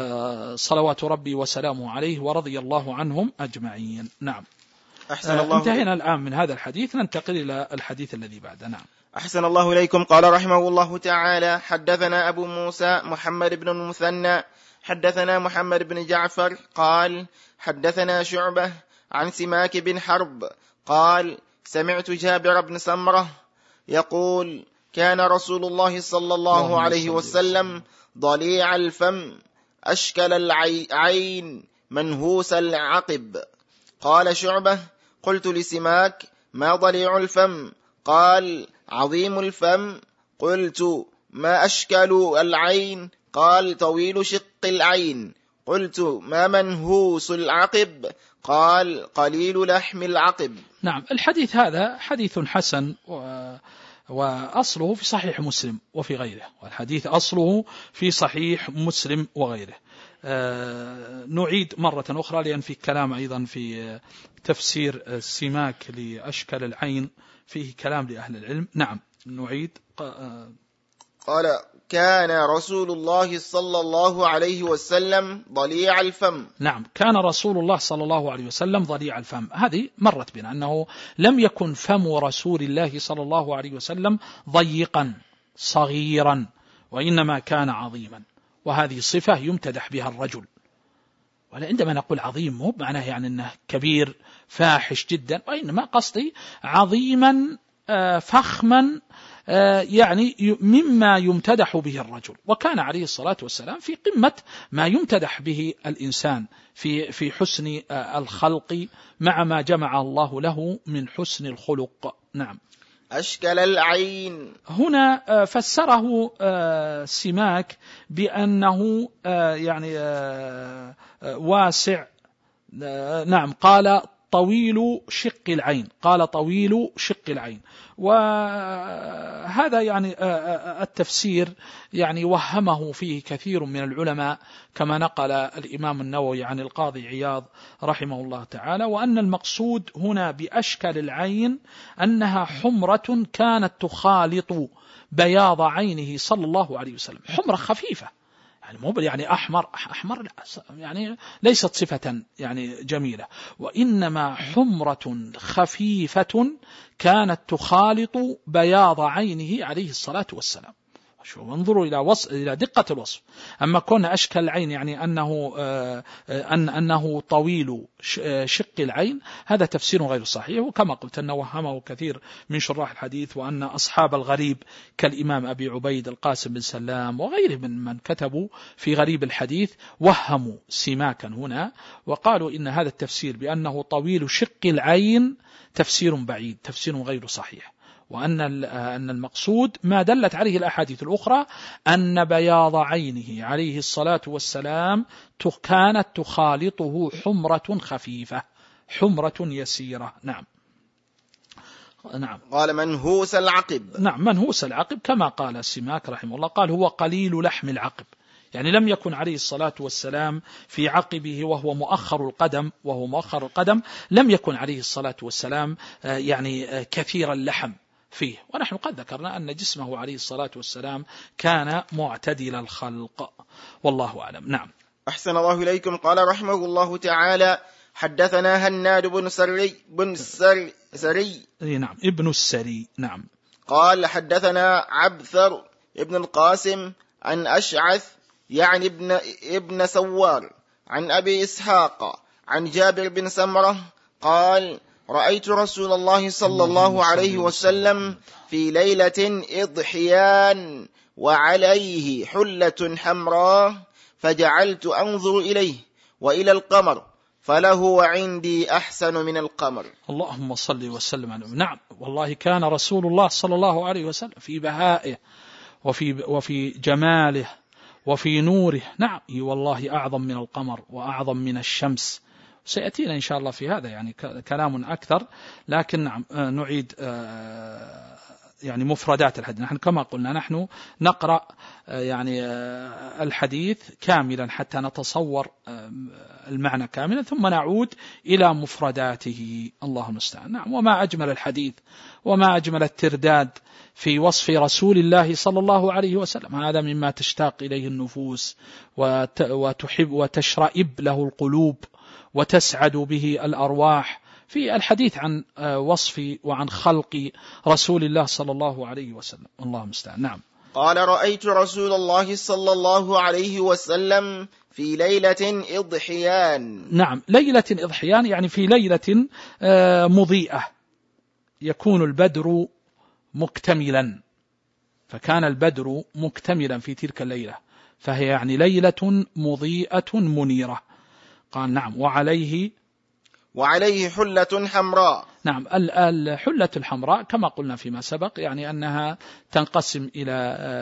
صلوات ربي وسلامه عليه ورضي الله عنهم أجمعين. نعم. أحسن الله. انتهينا الآن من هذا الحديث، ننتقل إلى الحديث الذي بعده. نعم. أحسن الله إليكم. قال رحمه الله تعالى: حدثنا أبو موسى محمد بن المثنى حدثنا محمد بن جعفر قال: حدثنا شعبة عن سماك بن حرب قال: سمعت جابر بن سمرة يقول: كان رسول الله صلى الله عليه وسلم ضليع الفم أشكل العين منهوس العقب. قال شعبة: قلت لسماك: ما ضليع الفم؟ قال: عظيم الفم. قلت: ما أشكل العين؟ قال: طويل شق العين. قلت: ما منهوس العقب؟ قال: قليل لحم العقب. نعم. الحديث هذا حديث حسن و... وأصله في صحيح مسلم وفي غيره، والحديث أصله في صحيح مسلم وغيره. آه نعيد مرة أخرى لأن في كلام أيضا في تفسير السماك لأشكال العين، فيه كلام لأهل العلم. نعم نعيد. آه قال: كان رسول الله صلى الله عليه وسلم ضليع الفم. نعم، كان رسول الله صلى الله عليه وسلم ضليع الفم. هذه مرت بنا أنه لم يكن فم رسول الله صلى الله عليه وسلم ضيقا صغيرا، وإنما كان عظيما، وهذه صفة يمتدح بها الرجل. وعندما نقول عظيم مو معناه يعني أنه كبير فاحش جدا، وإنما قصدي عظيما فخما، يعني مما يمتدح به الرجل. وكان عليه الصلاة والسلام في قمة ما يمتدح به الإنسان في في حسن الخلق، مع ما جمع الله له من حسن الخلق. نعم. أشكل العين هنا فسره سماك بأنه يعني واسع. نعم، قال طويل شق العين، قال طويل شق العين. وهذا يعني التفسير يعني وهمه فيه كثير من العلماء، كما نقل الإمام النووي عن القاضي عياض رحمه الله تعالى، وأن المقصود هنا بأشكال العين أنها حمرة كانت تخالط بياض عينه صلى الله عليه وسلم، حمرة خفيفة، يعني مو يعني أحمر أحمر يعني ليست صفة يعني جميلة، وإنما حمرة خفيفة كانت تخالط بياض عينه عليه الصلاة والسلام. شو انظروا إلى وصف إلى دقة الوصف. أما كون أشكل العين يعني أنه أن أنه طويل شق العين، هذا تفسير غير صحيح. وكما قلت أنه وهمه كثير من شراح الحديث، وأن أصحاب الغريب كالإمام أبي عبيد القاسم بن سلام وغيره من من كتبوا في غريب الحديث وهموا سماكا هنا، وقالوا إن هذا التفسير بأنه طويل شق العين تفسير بعيد، تفسير غير صحيح، وأن أن المقصود ما دلت عليه الأحاديث الأخرى أن بياض عينه عليه الصلاة والسلام كانت تخالطه حمرة خفيفة، حمرة يسيرة. نعم. نعم. قال منهوس العقب. نعم، منهوس العقب كما قال السماك رحمه الله، قال هو قليل لحم العقب، يعني لم يكن عليه الصلاة والسلام في عقبه وهو مؤخر القدم، وهو مؤخر القدم لم يكن عليه الصلاة والسلام يعني كثير اللحم فيه. ونحن قد ذكرنا أن جسمه عليه الصلاة والسلام كان معتدل الخلق، والله أعلم. نعم. أحسن الله إليكم. قال رحمه الله تعالى حدثنا هناد بن سري بن سري, سري. نعم ابن السري. نعم. قال حدثنا عبثر ابن القاسم عن أشعث يعني ابن, ابن سوار عن أبي إسحاق عن جابر بن سمرة قال رأيت رسول الله صلى الله عليه وسلم في ليلة إضحيان وعليه حلة حمراء فجعلت أنظر إليه وإلى القمر فله عندي أحسن من القمر. اللهم صل وسلم عليه. نعم والله كان رسول الله صلى الله عليه وسلم في بهائه وفي, وفي جماله وفي نوره، نعم والله أعظم من القمر وأعظم من الشمس. سيأتينا إن شاء الله في هذا يعني كلام أكثر، لكن نعم نعيد يعني مفردات الحديث. نحن كما قلنا نحن نقرأ يعني الحديث كاملا حتى نتصور المعنى كاملا، ثم نعود إلى مفرداته. الله المستعان. نعم. وما أجمل الحديث وما أجمل الترداد في وصف رسول الله صلى الله عليه وسلم، هذا مما تشتاق إليه النفوس وتحب وتشرئب له القلوب وتسعد به الأرواح، في الحديث عن وصف وعن خلق رسول الله صلى الله عليه وسلم. الله المستعان. نعم. قال رأيت رسول الله صلى الله عليه وسلم في ليلة إضحيان. نعم، ليلة إضحيان يعني في ليلة مضيئة يكون البدر مكتملا، فكان البدر مكتملا في تلك الليلة، فهي يعني ليلة مضيئة منيرة. قال نعم وعليه وعليه حلة حمراء. نعم الحلة الحمراء كما قلنا فيما سبق يعني أنها تنقسم إلى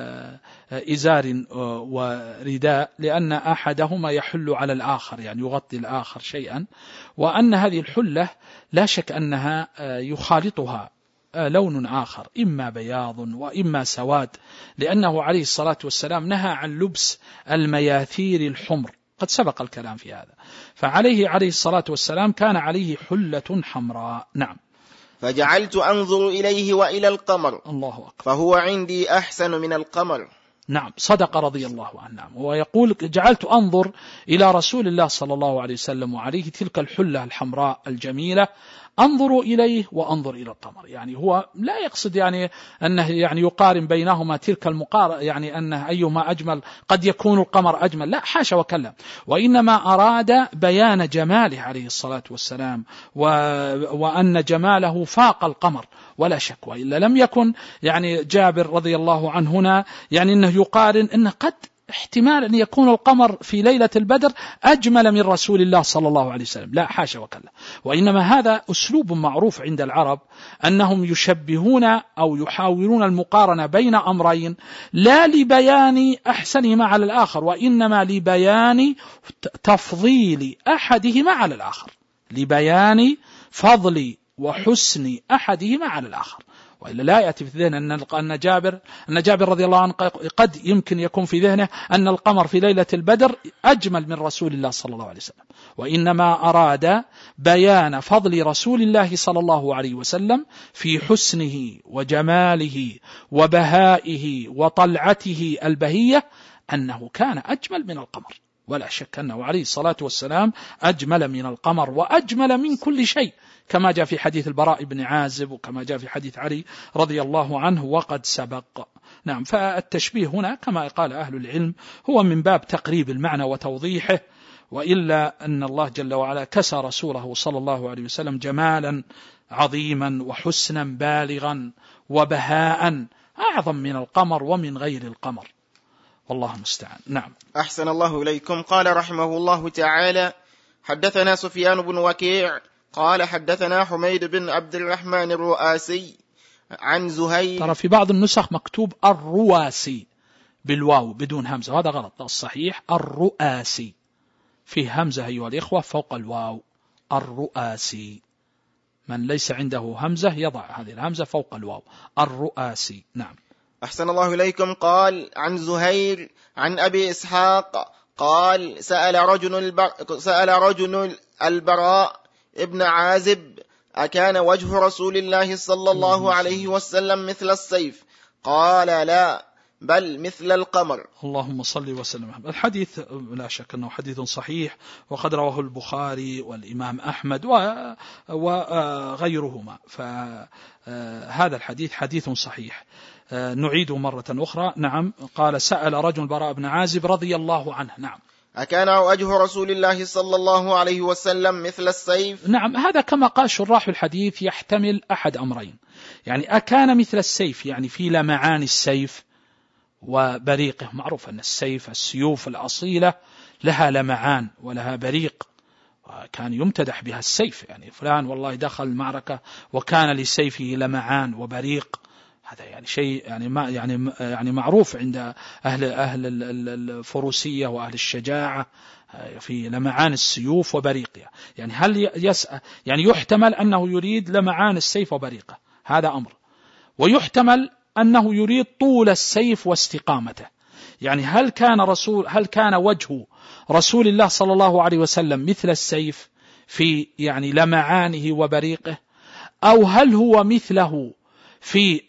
إزار ورداء، لأن أحدهما يحل على الآخر يعني يغطي الآخر شيئا، وأن هذه الحلة لا شك أنها يخالطها لون آخر إما بياض وإما سواد، لأنه عليه الصلاة والسلام نهى عن لبس المياثير الحمر، قد سبق الكلام في هذا. فعليه عليه الصلاة والسلام كان عليه حلة حمراء. نعم. فجعلت أنظر إليه وإلى القمر الله أكبر فهو عندي أحسن من القمر. نعم صدق رضي الله عنه. نعم ويقول جعلت أنظر إلى رسول الله صلى الله عليه وسلم وعليه تلك الحلة الحمراء الجميلة، أنظر إليه وأنظر إلى القمر، يعني هو لا يقصد يعني أنه يعني يقارن بينهما تلك المقارنة، يعني أنه أيهما أجمل، قد يكون القمر أجمل، لا حاشا وكلا، وإنما أراد بيان جماله عليه الصلاة والسلام و... وأن جماله فاق القمر ولا شك، وإلا لم يكن يعني جابر رضي الله عنه هنا يعني أنه يقارن أن قد احتمال أن يكون القمر في ليلة البدر أجمل من رسول الله صلى الله عليه وسلم، لا حاشا وكلا، وإنما هذا أسلوب معروف عند العرب أنهم يشبهون أو يحاولون المقارنة بين أمرين لا لبيان أحسنهما على الآخر، وإنما لبيان تفضيل أحدهما على الآخر، لبيان فضل وحسن أحدهما على الآخر. وإلا لا يأتي في ذهن أن أن جابر أن جابر رضي الله عنه قد يمكن يكون في ذهنه أن القمر في ليلة البدر أجمل من رسول الله صلى الله عليه وسلم، وإنما أراد بيان فضل رسول الله صلى الله عليه وسلم في حسنه وجماله وبهائه وطلعته البهية، أنه كان أجمل من القمر، ولا شك أنه عليه الصلاة والسلام أجمل من القمر وأجمل من كل شيء، كما جاء في حديث البراء بن عازب وكما جاء في حديث علي رضي الله عنه وقد سبق. نعم. فالتشبيه هنا كما قال أهل العلم هو من باب تقريب المعنى وتوضيحه، وإلا أن الله جل وعلا كسى رسوله صلى الله عليه وسلم جمالا عظيما وحسنا بالغا وبهاء أعظم من القمر ومن غير القمر، والله المستعان. نعم. أحسن الله إليكم. قال رحمه الله تعالى: حدثنا سفيان بن وكيع قال حدثنا حميد بن عبد الرحمن الرؤاسي عن زهير. ترى في بعض النسخ مكتوب الرواسي بالواو بدون همزة، وهذا غلط. الصحيح الرؤاسي، فيه همزة أيها الإخوة فوق الواو، الرؤاسي. من ليس عنده همزة يضع هذه الهمزة فوق الواو، الرؤاسي. نعم. أحسن الله إليكم. قال عن زهير عن أبي إسحاق قال سأل رجل, البر... سأل رجل البراء ابن عازب: أكان وجه رسول الله صلى الله عليه وسلم مثل السيف؟ قال: لا، بل مثل القمر. اللهم صل وسلم. الحديث لا شك أنه حديث صحيح، وقد رواه البخاري والإمام أحمد وغيرهما، فهذا الحديث حديث صحيح. نعيده مرة أخرى. نعم. قال سأل رجل البراء بن عازب رضي الله عنه. نعم. أكان وجه رسول الله صلى الله عليه وسلم مثل السيف؟ نعم. هذا كما قال شراح الحديث يحتمل أحد أمرين، يعني أكان مثل السيف يعني في لمعان السيف وبريقه. معروف أن السيف السيوف الأصيلة لها لمعان ولها بريق، وكان يمتدح بها السيف، يعني فلان والله دخل المعركة وكان لسيفه لمعان وبريق، هذا يعني شيء يعني ما يعني يعني معروف عند أهل أهل الفروسية وأهل الشجاعة في لمعان السيوف وبريقها. يعني هل يسأل يعني يحتمل أنه يريد لمعان السيف وبريقه، هذا أمر، ويحتمل أنه يريد طول السيف واستقامته. يعني هل كان رسول هل كان وجه رسول الله صلى الله عليه وسلم مثل السيف في يعني لمعانه وبريقه، أو هل هو مثله في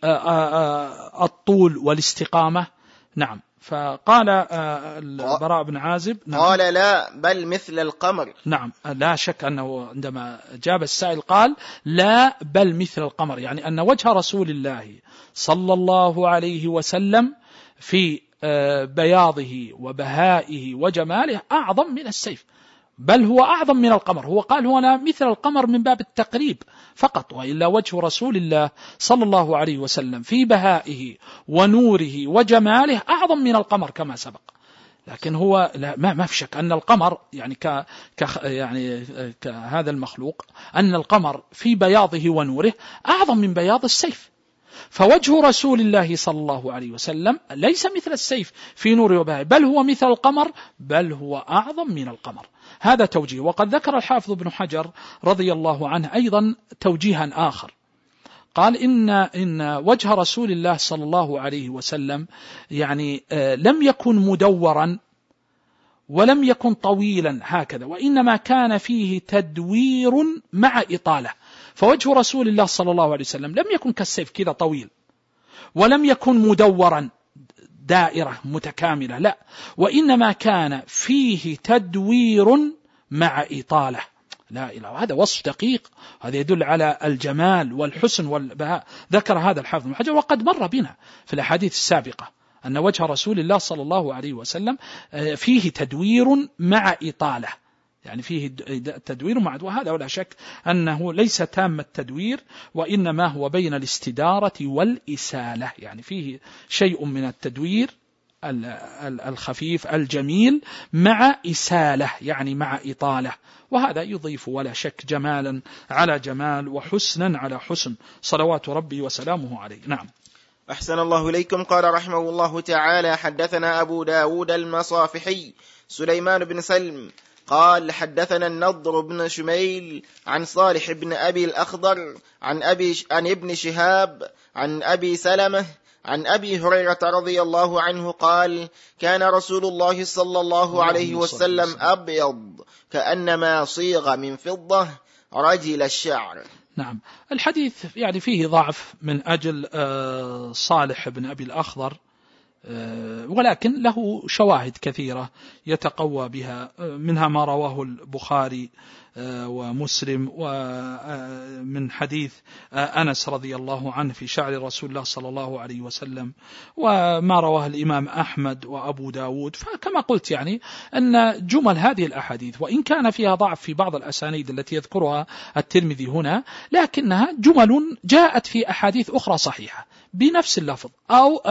الطول والاستقامة؟ نعم. فقال البراء بن عازب نعم. قال: لا، بل مثل القمر. نعم. لا شك أنه عندما جاب السائل قال لا بل مثل القمر، يعني أن وجه رسول الله صلى الله عليه وسلم في بياضه وبهائه وجماله أعظم من السيف، بل هو أعظم من القمر. هو قال هنا مثل القمر من باب التقريب فقط، وإلا وجه رسول الله صلى الله عليه وسلم في بهائه ونوره وجماله أعظم من القمر كما سبق. لكن هو لا ما ما في شك أن القمر يعني ك ك يعني كهذا المخلوق، أن القمر في بياضه ونوره أعظم من بياض السيف. فوجه رسول الله صلى الله عليه وسلم ليس مثل السيف في نوره وبهائه، بل هو مثل القمر، بل هو أعظم من القمر. هذا توجيه. وقد ذكر الحافظ ابن حجر رضي الله عنه أيضا توجيها آخر، قال إن إن وجه رسول الله صلى الله عليه وسلم يعني لم يكن مدورا ولم يكن طويلا هكذا، وإنما كان فيه تدوير مع إطالة. فوجه رسول الله صلى الله عليه وسلم لم يكن كالسيف كذا طويل، ولم يكن مدورا دائرة متكاملة، لا، وإنما كان فيه تدوير مع إطالة. لا إله، هذا وصف دقيق، هذا يدل على الجمال والحسن والبهاء. ذكر هذا الحافظ ابن حجر، وقد مر بنا في الأحاديث السابقة أن وجه رسول الله صلى الله عليه وسلم فيه تدوير مع إطالة، يعني فيه تدوير مع، وهذا ولا شك أنه ليس تام التدوير، وإنما هو بين الاستدارة والإسالة، يعني فيه شيء من التدوير الخفيف الجميل مع إسالة، يعني مع إطالة، وهذا يضيف ولا شك جمالا على جمال وحسنا على حسن، صلوات ربي وسلامه عليه. نعم. أحسن الله إليكم. قال رحمه الله تعالى: حدثنا أبو داود المصافحي سليمان بن سلم قال حدثنا النضر بن شميل عن صالح بن أبي الأخضر عن, أبي عن ابن شهاب عن أبي سلمة عن أبي هريرة رضي الله عنه قال: كان رسول الله صلى الله عليه وسلم أبيض كأنما صيغ من فضة رجل الشعر. نعم. الحديث يعني فيه ضعف من أجل صالح بن أبي الأخضر، ولكن له شواهد كثيرة يتقوى بها، منها ما رواه البخاري ومسلم ومن حديث أنس رضي الله عنه في شعر رسول الله صلى الله عليه وسلم، وما رواه الإمام أحمد وأبو داود. فكما قلت يعني أن جمل هذه الأحاديث وإن كان فيها ضعف في بعض الأسانيد التي يذكرها الترمذي هنا، لكنها جمل جاءت في أحاديث أخرى صحيحة بنفس اللفظ أو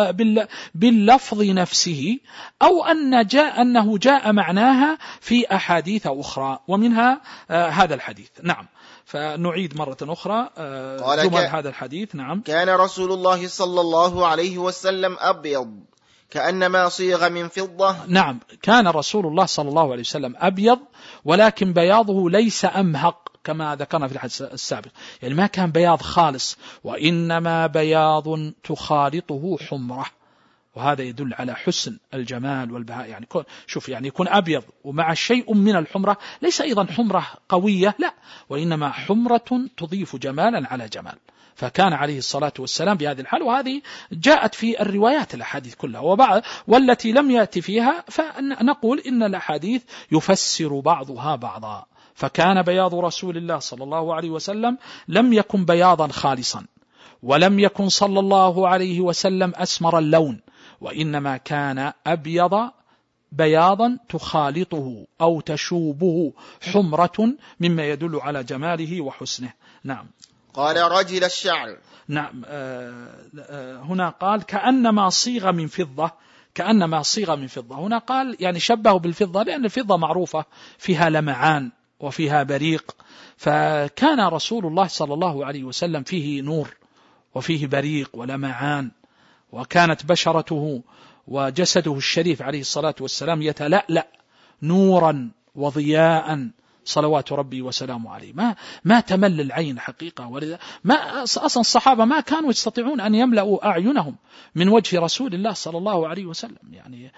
باللفظ نفسه، أو أن جاء أنه جاء معناها في أحاديث أخرى، ومنها هذا الحديث. نعم، فنعيد مرة أخرى جمل هذا الحديث. نعم. كان رسول الله صلى الله عليه وسلم أبيض كأنما صيغ من فضة. نعم، كان رسول الله صلى الله عليه وسلم أبيض، ولكن بياضه ليس أمهق كما ذكرنا في الحديث السابق، يعني ما كان بياض خالص، وإنما بياض تخالطه حمرة، وهذا يدل على حسن الجمال والبهاء. يعني شوف، يعني يكون أبيض ومع شيء من الحمرة، ليس أيضا حمرة قوية، لا، وإنما حمرة تضيف جمالا على جمال. فكان عليه الصلاة والسلام بهذه الحال، وهذه جاءت في الروايات الأحاديث كلها، وبعض والتي لم يأتي فيها فنقول إن الأحاديث يفسر بعضها بعضا. فكان بياض رسول الله صلى الله عليه وسلم لم يكن بياضا خالصا، ولم يكن صلى الله عليه وسلم أسمر اللون، وإنما كان أبيض بياضا تخالطه أو تشوبه حمرة، مما يدل على جماله وحسنه. نعم. قال رجل الشعر. نعم. آه آه هنا قال كأنما صيغ من فضة، كأنما صيغ من فضة. هنا قال يعني شبهه بالفضة، لأن الفضة معروفة فيها لمعان وفيها بريق، فكان رسول الله صلى الله عليه وسلم فيه نور وفيه بريق ولمعان، وكانت بشرته وجسده الشريف عليه الصلاة والسلام يتلألأ نورا وضياء صلوات ربي وسلامه عليه، ما ما تمل العين حقيقة. ما أصلا الصحابة ما كانوا يستطيعون أن يملأوا أعينهم من وجه رسول الله صلى الله عليه وسلم، يعني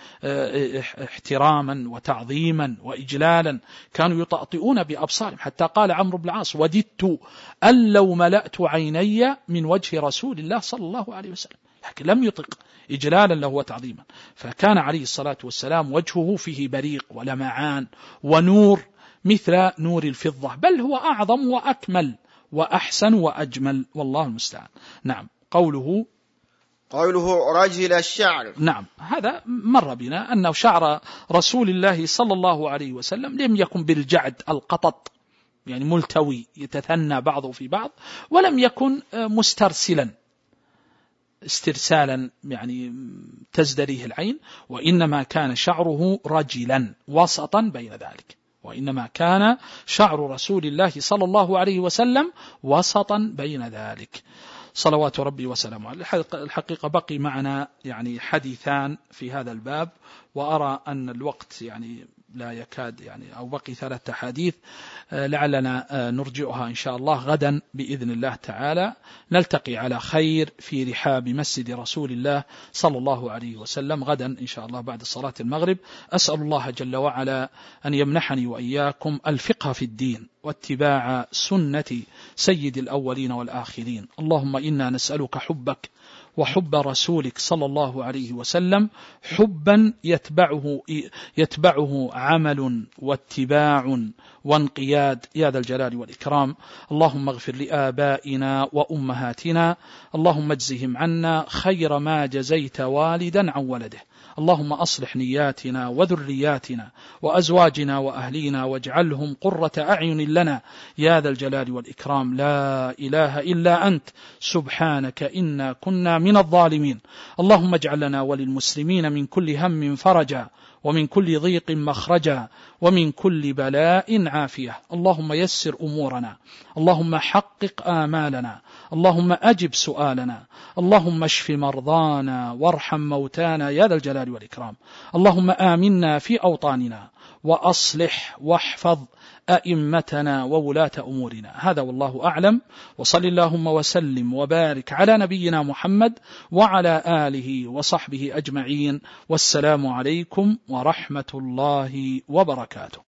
احتراما وتعظيما وإجلالا، كانوا يطأطئون بأبصارهم، حتى قال عمرو بن العاص: وددت أن لو ملأت عيني من وجه رسول الله صلى الله عليه وسلم، لكن لم يطق إجلالا له وتعظيما. فكان عليه الصلاة والسلام وجهه فيه بريق ولمعان ونور مثل نور الفضة، بل هو أعظم وأكمل وأحسن وأجمل، والله المستعان. نعم. قوله قوله رجل الشعر. نعم، هذا مر بنا أنه شعر رسول الله صلى الله عليه وسلم لم يكن بالجعد القطط، يعني ملتوي يتثنى بعضه في بعض، ولم يكن مسترسلا استرسالا يعني تزدريه العين، وإنما كان شعره رجلا وسطا بين ذلك، وإنما كان شعر رسول الله صلى الله عليه وسلم وسطا بين ذلك صلوات ربي وسلامه عليه. الحقيقة بقي معنا يعني حديثان في هذا الباب، وأرى أن الوقت يعني لا يكاد يعني أو بقي ثلاثة حديث، لعلنا نرجئها إن شاء الله غدا بإذن الله تعالى. نلتقي على خير في رحاب مسجد رسول الله صلى الله عليه وسلم غدا إن شاء الله بعد صلاة المغرب. أسأل الله جل وعلا أن يمنحني وإياكم الفقه في الدين واتباع سنة سيد الأولين والآخرين. اللهم إنا نسألك حبك وحب رسولك صلى الله عليه وسلم، حبا يتبعه يتبعه عمل واتباع وانقياد يا ذا الجلال والإكرام. اللهم اغفر لآبائنا وأمهاتنا، اللهم اجزهم عنا خير ما جزيت والدا عن ولده. اللهم أصلح نياتنا وذرياتنا وأزواجنا وأهلينا، واجعلهم قرة أعين لنا يا ذا الجلال والإكرام. لا إله إلا أنت سبحانك إنا كنا من الظالمين. اللهم اجعل لنا وللمسلمين من كل هم فرجا، ومن كل ضيق مخرجا، ومن كل بلاء عافية. اللهم يسر أمورنا، اللهم حقق آمالنا، اللهم أجب سؤالنا، اللهم اشف مرضانا وارحم موتانا يا ذا الجلال والإكرام. اللهم آمنا في أوطاننا، وأصلح واحفظ أئمتنا وولاة أمورنا. هذا والله أعلم، وصل اللهم وسلم وبارك على نبينا محمد وعلى آله وصحبه أجمعين، والسلام عليكم ورحمة الله وبركاته.